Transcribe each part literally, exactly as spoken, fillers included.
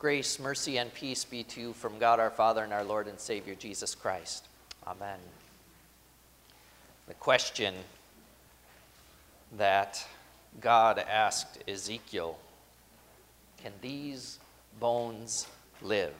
Grace, mercy, and peace be to you from God our Father and our Lord and Savior Jesus Christ. Amen. The question that God asked Ezekiel, can these bones live?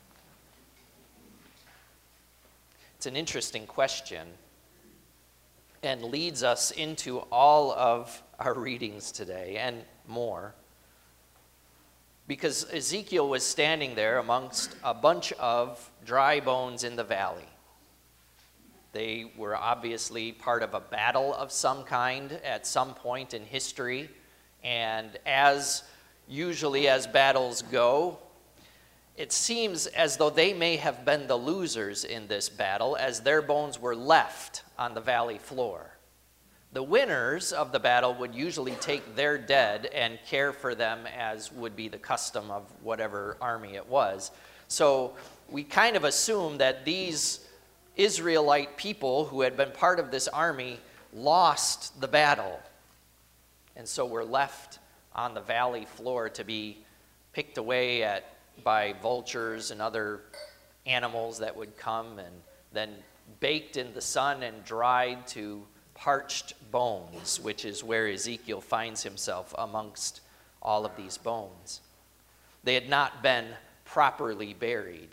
It's an interesting question and leads us into all of our readings today and more. Because Ezekiel was standing there amongst a bunch of dry bones in the valley. They were obviously part of a battle of some kind at some point in history. And as usually as battles go, it seems as though they may have been the losers in this battle, as their bones were left on the valley floor. The winners of the battle would usually take their dead and care for them, as would be the custom of whatever army it was. So we kind of assume that these Israelite people who had been part of this army lost the battle, and so were left on the valley floor to be picked away at by vultures and other animals that would come, and then baked in the sun and dried to parched bones, which is where Ezekiel finds himself amongst all of these bones. They had not been properly buried.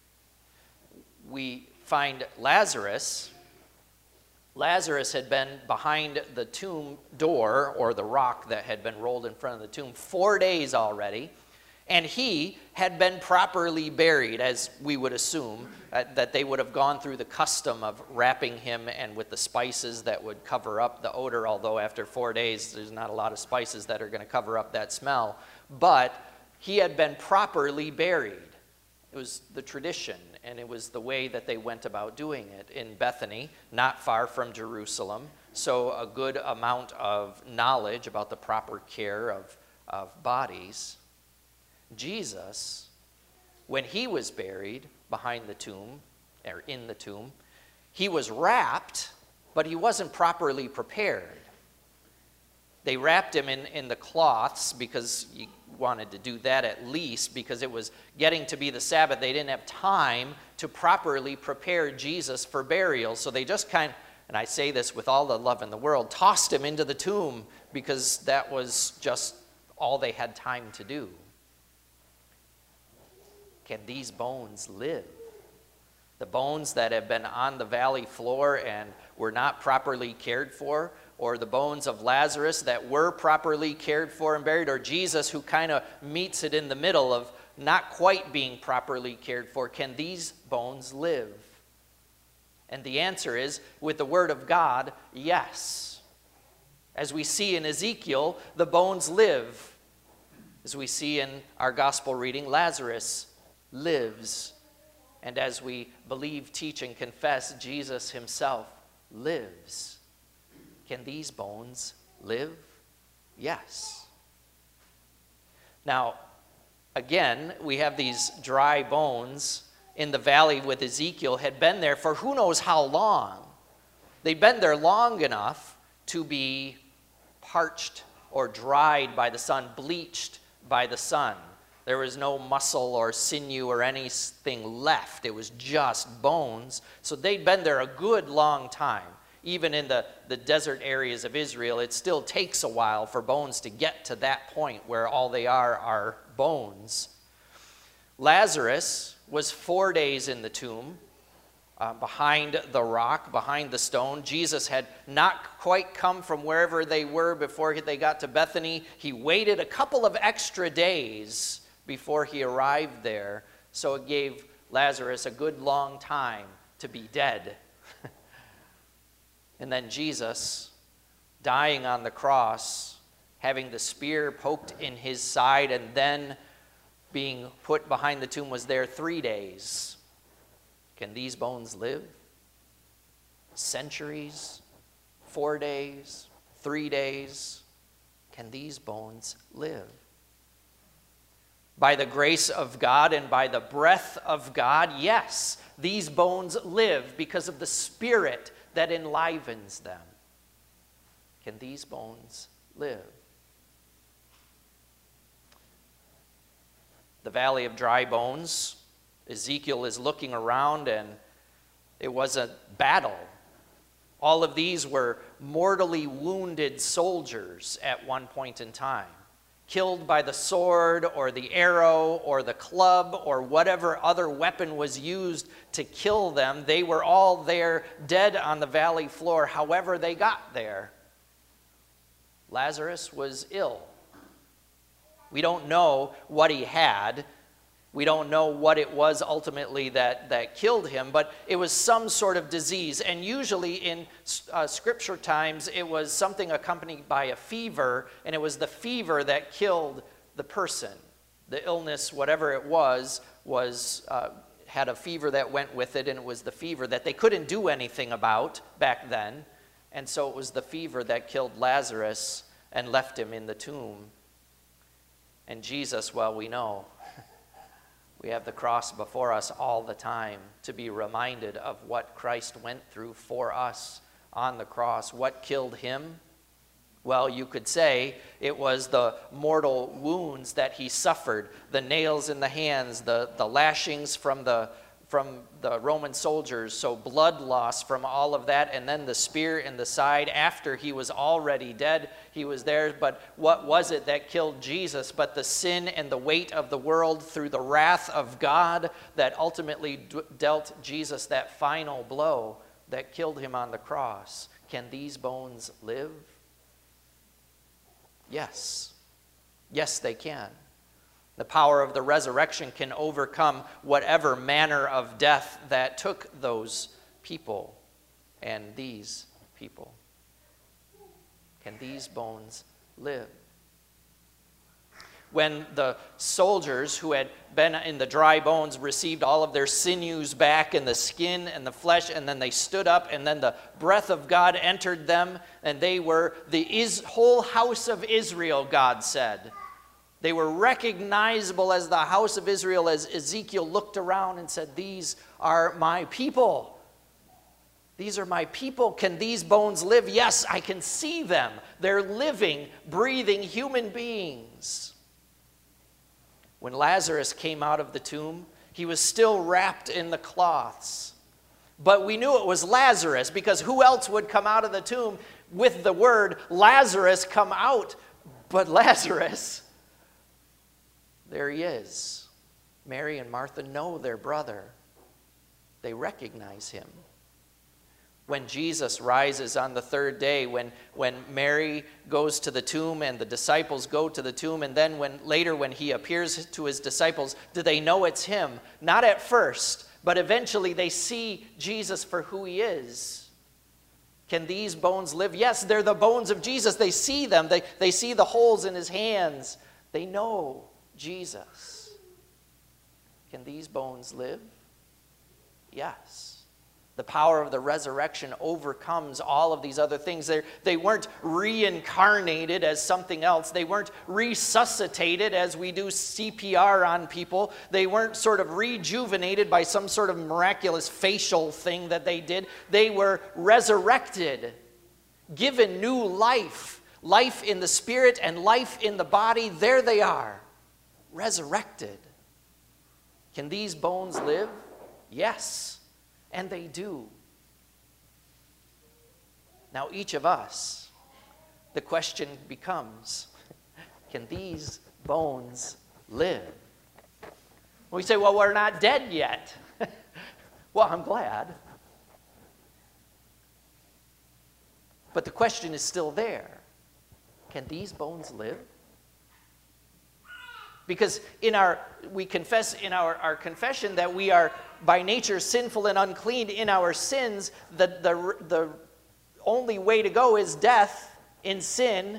We find Lazarus. Lazarus had been behind the tomb door, or the rock that had been rolled in front of the tomb, four days already. And he had been properly buried, as we would assume, uh, that they would have gone through the custom of wrapping him and with the spices that would cover up the odor, although after four days there's not a lot of spices that are going to cover up that smell. But he had been properly buried. It was the tradition, and it was the way that they went about doing it in Bethany, not far from Jerusalem. So a good amount of knowledge about the proper care of, of bodies. Jesus, when he was buried behind the tomb, or in the tomb, he was wrapped, but he wasn't properly prepared. They wrapped him in, in the cloths because you wanted to do that at least, because it was getting to be the Sabbath. They didn't have time to properly prepare Jesus for burial, so they just kind of, and I say this with all the love in the world, tossed him into the tomb because that was just all they had time to do. Can these bones live? The bones that have been on the valley floor and were not properly cared for, or the bones of Lazarus that were properly cared for and buried, or Jesus who kind of meets it in the middle of not quite being properly cared for, can these bones live? And the answer is, with the word of God, yes. As we see in Ezekiel, the bones live. As we see in our gospel reading, Lazarus lives. And as we believe, teach, and confess, Jesus himself lives. Can these bones live? Yes. Now, again, we have these dry bones in the valley with Ezekiel, had been there for who knows how long. They'd been there long enough to be parched or dried by the sun, bleached by the sun. There was no muscle or sinew or anything left. It was just bones. So they'd been there a good long time. Even in the, the desert areas of Israel, it still takes a while for bones to get to that point where all they are are bones. Lazarus was four days in the tomb, uh, behind the rock, behind the stone. Jesus had not quite come from wherever they were before they got to Bethany. He waited a couple of extra days before he arrived there, so it gave Lazarus a good long time to be dead. And then Jesus, dying on the cross, having the spear poked in his side, and then being put behind the tomb, was there three days. Can these bones live? Centuries? Four days? Three days? Can these bones live? By the grace of God and by the breath of God, yes, these bones live because of the Spirit that enlivens them. Can these bones live? the valley of dry bones. Ezekiel is looking around, and it was a battle. All of these were mortally wounded soldiers at one point in time, killed by the sword or the arrow or the club or whatever other weapon was used to kill them. They were all there dead on the valley floor, however they got there. Lazarus was ill. We don't know what he had. We don't know what it was ultimately that, that killed him, but it was some sort of disease. And usually in uh, scripture times, it was something accompanied by a fever, and it was the fever that killed the person. The illness, whatever it was, was uh, had a fever that went with it, and it was the fever that they couldn't do anything about back then. And so it was the fever that killed Lazarus and left him in the tomb. And Jesus, well, we know, we have the cross before us all the time to be reminded of what Christ went through for us on the cross. What killed him? Well, you could say it was the mortal wounds that he suffered, the nails in the hands, the, the lashings from the, from the Roman soldiers, so blood loss from all of that, and then the spear in the side after he was already dead. He was there, but what was it that killed Jesus but the sin and the weight of the world through the wrath of God that ultimately d- dealt Jesus that final blow that killed him on the cross? Can these bones live? Yes. Yes, they can. The power of the resurrection can overcome whatever manner of death that took those people and these people. Can these bones live? When the soldiers who had been in the dry bones received all of their sinews back and the skin and the flesh, and then they stood up, and then the breath of God entered them, and they were the is- whole house of Israel, God said. They were recognizable as the house of Israel as Ezekiel looked around and said, "These are my people. These are my people. Can these bones live?" Yes, I can see them. They're living, breathing human beings. When Lazarus came out of the tomb, he was still wrapped in the cloths. But we knew it was Lazarus, because who else would come out of the tomb with the word Lazarus come out but Lazarus? There he is. Mary and Martha know their brother. They recognize him. When Jesus rises on the third day, when, when Mary goes to the tomb and the disciples go to the tomb, and then when later when he appears to his disciples, do they know it's him? Not at first, but eventually they see Jesus for who he is. Can these bones live? Yes, they're the bones of Jesus. They see them. They, they see the holes in his hands. They know Jesus. Can these bones live? Yes. The power of the resurrection overcomes all of these other things. They're, they weren't reincarnated as something else. They weren't resuscitated as we do C P R on people. They weren't sort of rejuvenated by some sort of miraculous facial thing that they did. They were resurrected, given new life, life in the spirit and life in the body. There they are, resurrected. Can these bones live? Yes. And they do. Now, each of us, the question becomes, can these bones live? We say, well, we're not dead yet. Well, I'm glad. But the question is still there. Can these bones live? Because in our, we confess in our, our confession that we are by nature sinful and unclean in our sins. The, the, the only way to go is death in sin.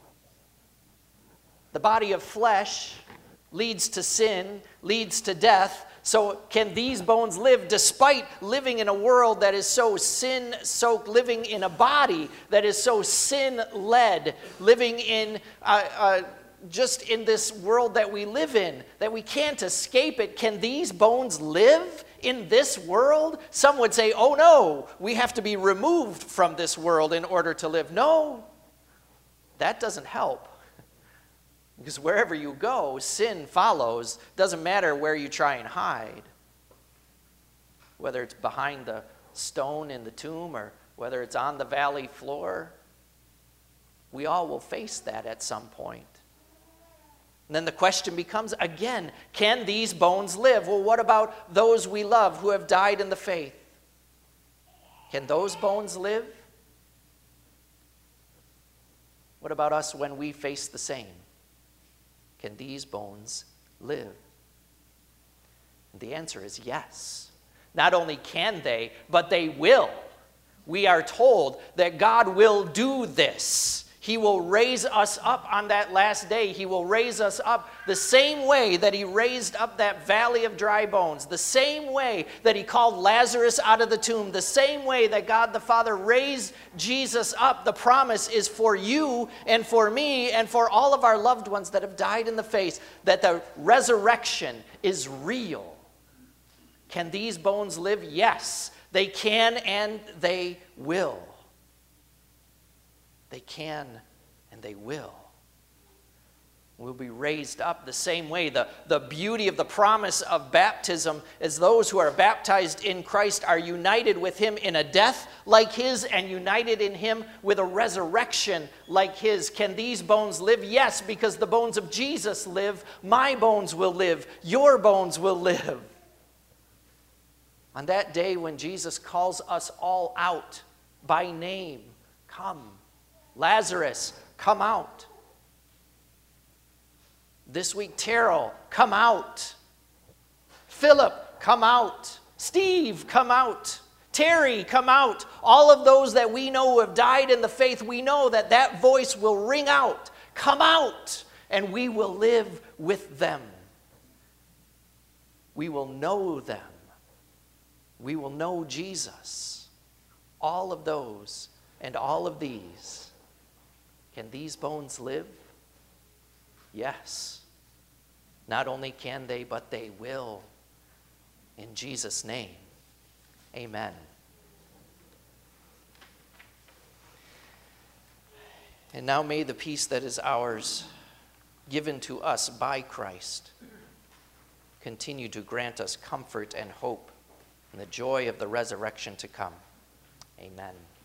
The body of flesh leads to sin, leads to death. So can these bones live despite living in a world that is so sin-soaked, living in a body that is so sin-led, living in uh, uh, just in this world that we live in, that we can't escape it? Can these bones live in this world? Some would say, oh no, we have to be removed from this world in order to live. No, that doesn't help. Because wherever you go, sin follows. Doesn't matter where you try and hide. Whether it's behind the stone in the tomb or whether it's on the valley floor, we all will face that at some point. And then the question becomes, again, can these bones live? Well, what about those we love who have died in the faith? Can those bones live? What about us when we face the same? Can these bones live? And the answer is yes. Not only can they, but they will. We are told that God will do this. He will raise us up on that last day. He will raise us up the same way that he raised up that valley of dry bones, the same way that he called Lazarus out of the tomb, the same way that God the Father raised Jesus up. The promise is for you and for me and for all of our loved ones that have died in the faith, that the resurrection is real. Can these bones live? Yes, they can and they will. They can and they will. We'll be raised up the same way. The, the beauty of the promise of baptism is those who are baptized in Christ are united with him in a death like his and united in him with a resurrection like his. Can these bones live? Yes, because the bones of Jesus live. My bones will live. Your bones will live. On that day when Jesus calls us all out by name, come. Lazarus, come out. This week, Terrell, come out. Philip, come out. Steve, come out. Terry, come out. All of those that we know who have died in the faith, we know that that voice will ring out. Come out, and we will live with them. We will know them. We will know Jesus. All of those and all of these. Can these bones live? Yes. Not only can they, but they will. In Jesus' name, amen. And now may the peace that is ours, given to us by Christ, continue to grant us comfort and hope and the joy of the resurrection to come. Amen.